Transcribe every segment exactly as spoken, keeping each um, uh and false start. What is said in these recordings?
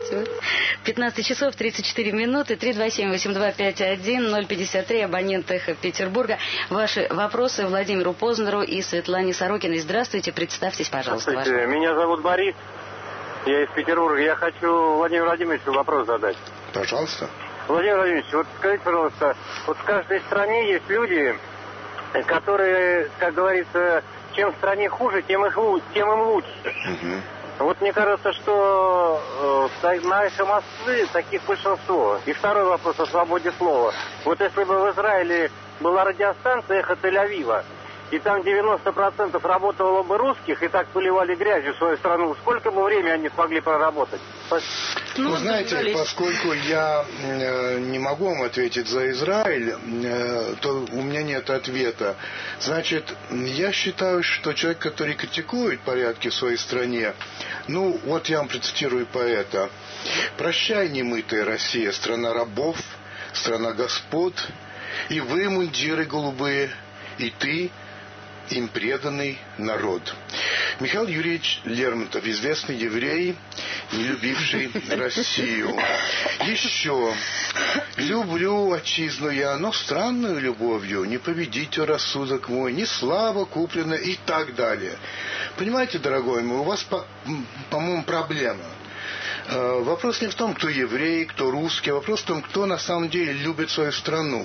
Здравствуйте. пятнадцать часов тридцать четыре минуты. три два семь восемь два пять один ноль пятьдесят три. Абонент Эхо Петербурга. Ваши вопросы Владимиру Познеру и Светлане Сорокиной. Здравствуйте. Представьтесь, пожалуйста. Здравствуйте. Ваш... Меня зовут Борис. Я из Петербурга. Я хочу Владимиру Владимировичу вопрос задать. Пожалуйста. Владимир Владимирович, вот скажите, пожалуйста, вот в каждой стране есть люди, которые, как говорится, чем в стране хуже, тем, их, тем им лучше. Угу. Вот мне кажется, что э, на эхо Москвы таких большинство. И второй вопрос о свободе слова. Вот если бы в Израиле была радиостанция «Эхо Тель-Авива», и там девяносто процентов работало бы русских, и так поливали грязью свою страну, сколько бы времени они смогли проработать? Ну, Вы знаете, поскольку я э, не могу вам ответить за Израиль, э, то у меня нет ответа. Значит, я считаю, что человек, который критикует порядки в своей стране, ну, вот я вам процитирую поэта: «Прощай, немытая Россия, страна рабов, страна господ, и вы, мундиры голубые, и ты, им преданный народ». Михаил Юрьевич Лермонтов, известный еврей, не любивший Россию. Еще. «Люблю отчизну я, но странную любовью, не победите рассудок мой, не слава куплена» и так далее. Понимаете, дорогой мой, у вас, по- по-моему, проблема. Вопрос не в том, кто еврей, кто русский, вопрос в том, кто на самом деле любит свою страну.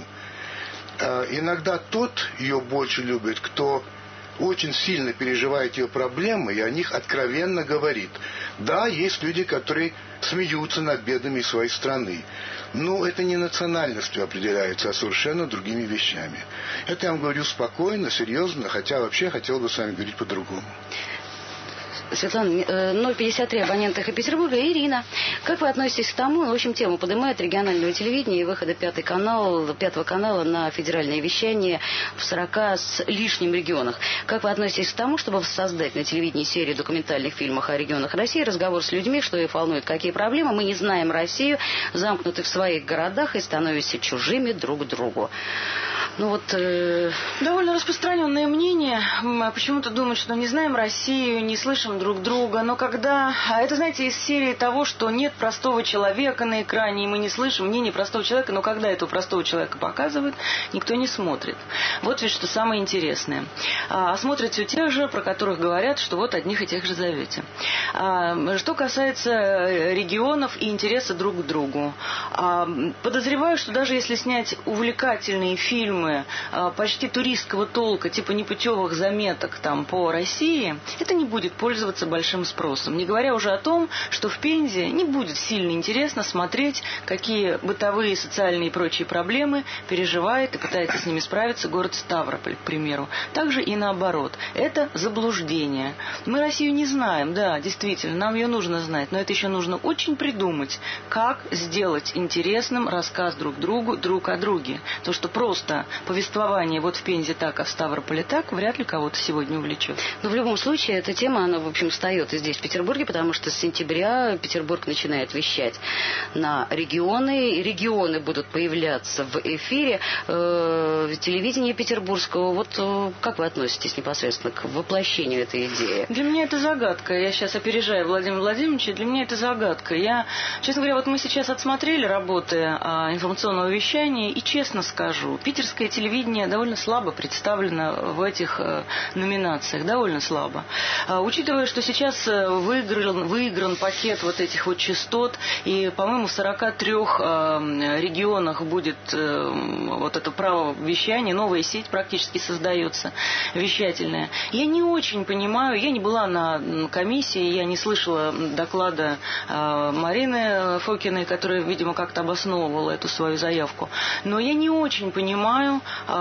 Иногда тот ее больше любит, кто очень сильно переживает ее проблемы и о них откровенно говорит. Да, есть люди, которые смеются над бедами своей страны. Но это не национальностью определяется, а совершенно другими вещами. Это я вам говорю спокойно, серьезно, хотя вообще хотел бы с вами говорить по-другому. Светлана, ноль пятьдесят три, абонент Эхо Петербурга. Ирина, как вы относитесь к тому, в общем, тему поднимает регионального телевидения и выхода пятый канал, пятого канала на федеральное вещание в сорока с лишним регионах. Как вы относитесь к тому, чтобы создать на телевидении серию документальных фильмов о регионах России, разговор с людьми, что их волнует, какие проблемы? Мы не знаем Россию, замкнуты в своих городах и становимся чужими друг другу. Ну вот... Э... Довольно распространенное мнение. Мы почему-то думают, что не знаем Россию, не слышим друг друга. Но когда... А это, знаете, из серии того, что нет простого человека на экране, и мы не слышим мнение простого человека, но когда этого простого человека показывают, никто не смотрит. Вот ведь что самое интересное. А смотрят все тех же, про которых говорят, что вот одних и тех же зовете. А, что касается регионов и интереса друг к другу. А, подозреваю, что даже если снять увлекательные фильмы почти туристского толка, типа непутевых заметок там по России, это не будет пользоваться большим спросом. Не говоря уже о том, что в Пензе не будет сильно интересно смотреть, какие бытовые, социальные и прочие проблемы переживает и пытается с ними справиться город Ставрополь, к примеру. Также и наоборот. Это заблуждение. Мы Россию не знаем, да, действительно, нам ее нужно знать, но это еще нужно очень придумать, как сделать интересным рассказ друг другу, друг о друге. То, что просто повествование вот в Пензе так, а в Ставрополе так, вряд ли кого-то сегодня увлечет. Но в любом случае, эта тема, она, в общем, встает и здесь, в Петербурге, потому что с сентября Петербург начинает вещать на регионы, и регионы будут появляться в эфире э, телевидения петербургского. Вот э, как вы относитесь непосредственно к воплощению этой идеи? Для меня это загадка. Я сейчас опережаю Владимира Владимировича, для меня это загадка. Я, честно говоря, вот мы сейчас отсмотрели работы э, информационного вещания, и честно скажу, питерское телевидение довольно слабо представлено в этих э, номинациях, довольно слабо. А, учитывая, что сейчас выигран, выигран пакет вот этих вот частот, и, по-моему, в сорока трёх э, регионах будет э, вот это право вещания, новая сеть практически создается, вещательная. Я не очень понимаю, я не была на комиссии, я не слышала доклада э, Марины Фокиной, которая, видимо, как-то обосновывала эту свою заявку, но я не очень понимаю,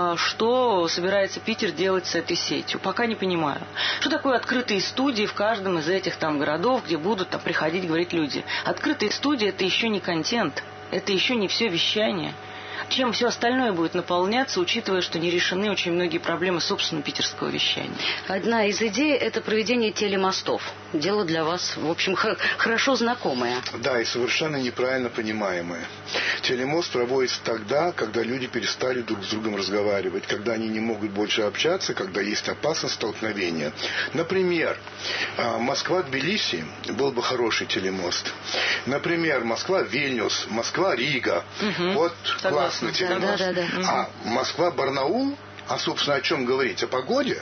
что собирается Питер делать с этой сетью. Пока не понимаю. Что такое открытые студии в каждом из этих там городов, где будут там приходить говорить люди? Открытые студии — это еще не контент, это еще не все вещание. Чем все остальное будет наполняться, учитывая, что не решены очень многие проблемы собственно питерского вещания. Одна из идей – это проведение телемостов. Дело для вас, в общем, хорошо знакомое. Да, и совершенно неправильно понимаемое. Телемост проводится тогда, когда люди перестали друг с другом разговаривать, когда они не могут больше общаться, когда есть опасность столкновения. Например, Москва-Тбилиси был бы хороший телемост. Например, Москва-Вильнюс, Москва-Рига. Угу. Вот классный телемост. Да, да, да. А Москва-Барнаул, а, собственно, о чем говорить? О погоде?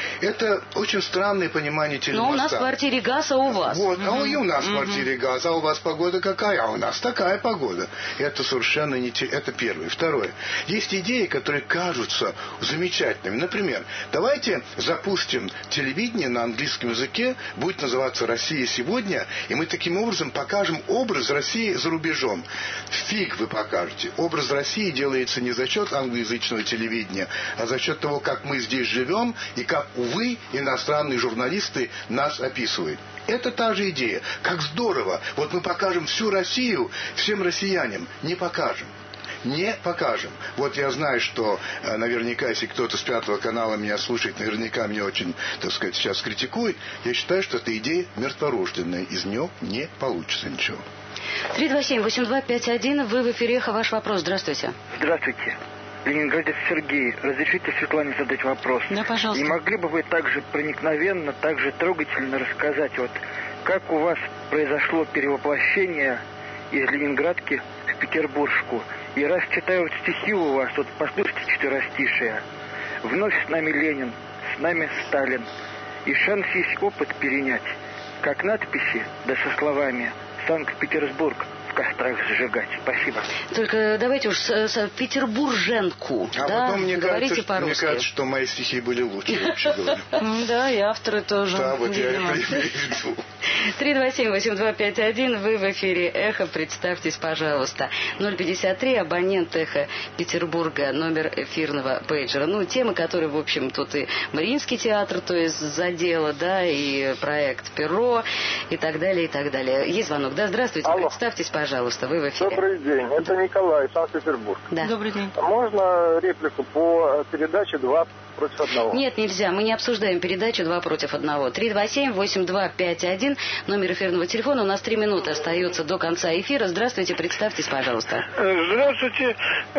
Это очень странное понимание телемоста. Но у нас в квартире газ, а у вас? Вот, угу. а и у нас в угу. квартире газ, а у вас погода какая? А у нас такая погода. Это совершенно не те... Это первое. Второе. Есть идеи, которые кажутся замечательными. Например, давайте запустим телевидение на английском языке, будет называться «Россия сегодня», и мы таким образом покажем образ России за рубежом. Фиг вы покажете. Образ России делается не за счет англоязычного телевидения, а за счет того, как мы здесь живем и как, увы, иностранные журналисты нас описывают. Это та же идея. Как здорово. Вот мы покажем всю Россию всем россиянам. Не покажем. Не покажем. Вот я знаю, что наверняка, если кто-то с Пятого канала меня слушает, наверняка меня очень, так сказать, сейчас критикует. Я считаю, что эта идея мертворожденная. Из нее не получится ничего. три два семь восемь два пять один. Вы в эфире. Ваш вопрос. Здравствуйте. Здравствуйте. Ленинградец Сергей. Разрешите Светлане задать вопрос? Да, пожалуйста. Не могли бы вы также проникновенно, также трогательно рассказать, вот как у вас произошло перевоплощение из Ленинградки в Петербургку? И раз читаю вот стихи у вас, вот послушайте четверостишие. Вновь с нами Ленин, с нами Сталин. И шанс есть опыт перенять, как надписи, да со словами «Санкт-Петербург» в кострах сжигать. Спасибо. Только давайте уж с, с петербурженку. А да? потом мне говорите кажется, по-русски. Мне кажется, что мои стихи были лучше, вообще говоря. Да, и авторы тоже. Да, вот я это имею в виду. три два семь восемь два пять один. Вы в эфире «Эхо». Представьтесь, пожалуйста. ноль пятьдесят три. Абонент «Эхо» Петербурга. Номер эфирного пейджера. Ну, темы, которые, в общем, тут и Мариинский театр, то есть задела, да, и проект «Перо», и так далее, и так далее. Есть звонок. Да, здравствуйте. Алло. Представьтесь, пожалуйста. Вы в эфире. Добрый день. Это Николай, Санкт-Петербург. Да. Добрый день. Можно реплику по передаче «Два против одного»? Нет, нельзя. Мы не обсуждаем передачу «Два против одного». три два семь восемь два пять один. Номер эфирного телефона. У нас три минуты остается до конца эфира. Здравствуйте. Представьтесь, пожалуйста. Здравствуйте.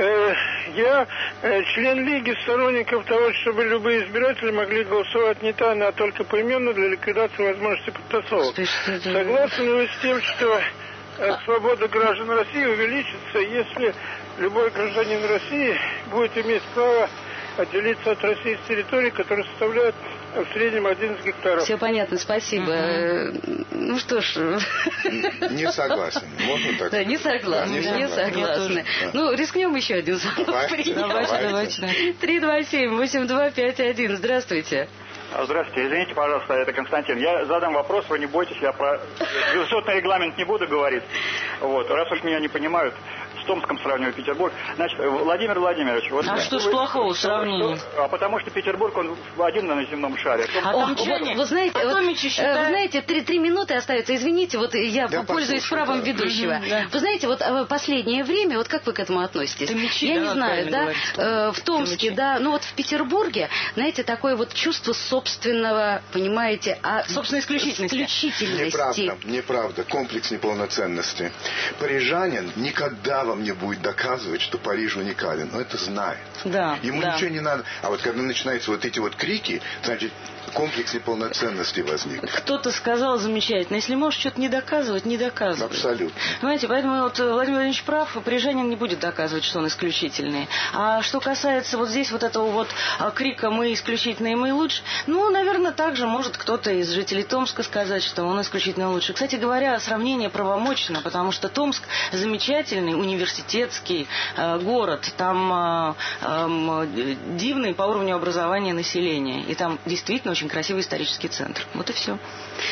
Я член Лиги сторонников того, чтобы любые избиратели могли голосовать не тайно, а только поименно для ликвидации возможности подтасовок. Согласны ли вы с тем, что свобода граждан России увеличится, если любой гражданин России будет иметь право отделиться от России с территории, которая составляет в среднем одиннадцать гектаров. Все понятно, спасибо. Uh-huh. Ну что ж... Не согласен. Можно так? Да, не согласны. Да, не согласны. Да. Ну, рискнем еще один звонок. Давайте, давайте, давайте. три два семь восемь два пять один. Здравствуйте. Здравствуйте, извините, пожалуйста, это Константин. Я задам вопрос, вы не бойтесь, я про высотный регламент не буду говорить. Вот, раз уж меня не понимают, с Томском сравниваю Петербург. Значит, Владимир Владимирович... Вот, а что ж плохого в сравнении? А потому что Петербург, он один на земном шаре. А там вот, вы знаете, вот, вы знаете, три, три минуты остается. Извините, вот я да, пользуюсь правом да. ведущего. Угу, да. Вы знаете, вот последнее время, вот как вы к этому относитесь? Мечи, я да, не знаю, да, э, в Томске, да, ну вот в Петербурге, знаете, такое вот чувство собственного, понимаете, а собственной исключительности. исключительности. Неправда, неправда. Комплекс неполноценности. Парижанин никогда вам не будет доказывать, что Париж уникален. Но это знает. Да, Ему да. ничего не надо. А вот когда начинаются вот эти вот крики, значит, комплекс неполноценности возник. Кто-то сказал замечательно, если можешь что-то не доказывать, не доказывай. Абсолютно. Понимаете, поэтому вот Владимир Владимирович прав, парижанин не будет доказывать, что он исключительный. А что касается вот здесь вот этого вот крика «мы исключительные, мы лучше», ну, наверное, также может кто-то из жителей Томска сказать, что он исключительно лучше. Кстати говоря, сравнение правомочно, потому что Томск замечательный, университетский э, город. Там э, э, дивный по уровню образования населения. И там действительно очень красивый исторический центр. Вот и все.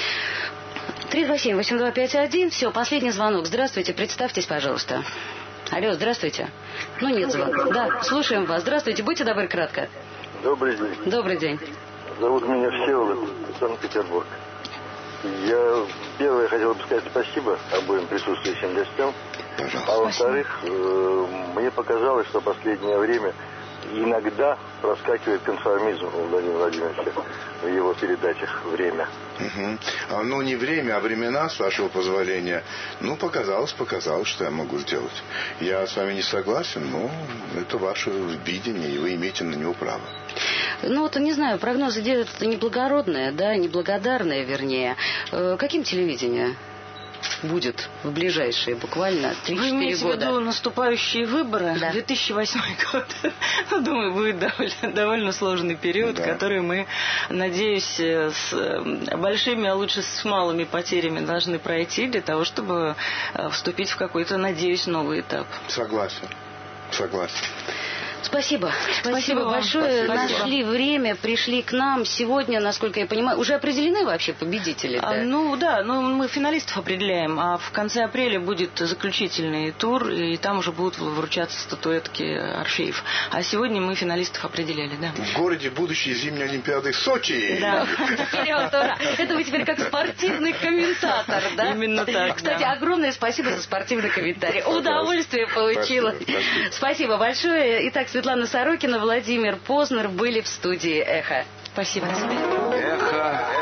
три два семь восемь два пять один. Все, последний звонок. Здравствуйте, представьтесь, пожалуйста. Алло, здравствуйте. Ну, нет звонка. Да, слушаем вас. Здравствуйте, будьте добры, кратко. Добрый день. Добрый день. Зовут меня Всеволод, Санкт-Петербург. Я первое хотел бы сказать спасибо обоим присутствующим гостям. А во-вторых, э, мне показалось, что в последнее время иногда проскакивает конформизм у Владимира Владимировича в его передачах «Время». Угу. А, ну, не время, а времена, с вашего позволения. Ну, показалось, показалось, что я могу сделать. Я с вами не согласен, но это ваше видение, и вы имеете на него право. Ну, вот, не знаю, прогнозы делают это неблагородное, да, неблагодарное, вернее. Э, каким телевидение будет в ближайшие буквально три-четыре года? Вы имеете в виду наступающие выборы? Да. две тысячи восьмой год. Ну, думаю, будет довольно, довольно сложный период, да. который мы, надеюсь, с большими, а лучше с малыми потерями должны пройти для того, чтобы вступить в какой-то, надеюсь, новый этап. Согласен. Согласен. Спасибо. Спасибо, Спасибо большое. Спасибо. Нашли время, пришли к нам. Сегодня, насколько я понимаю, уже определены вообще победители? А, ну да, ну, мы финалистов определяем, а в конце апреля будет заключительный тур, и там уже будут вручаться статуэтки Орфеев. А сегодня мы финалистов определяли, да. В городе будущей зимней Олимпиады Сочи. Да. Это вы теперь как спортивный комментатор, да? Именно так. Кстати, огромное спасибо за спортивный комментарий. Удовольствие получила. Спасибо большое. Итак, Светлана Сорокина, Владимир Познер были в студии «Эхо». Спасибо. Эхо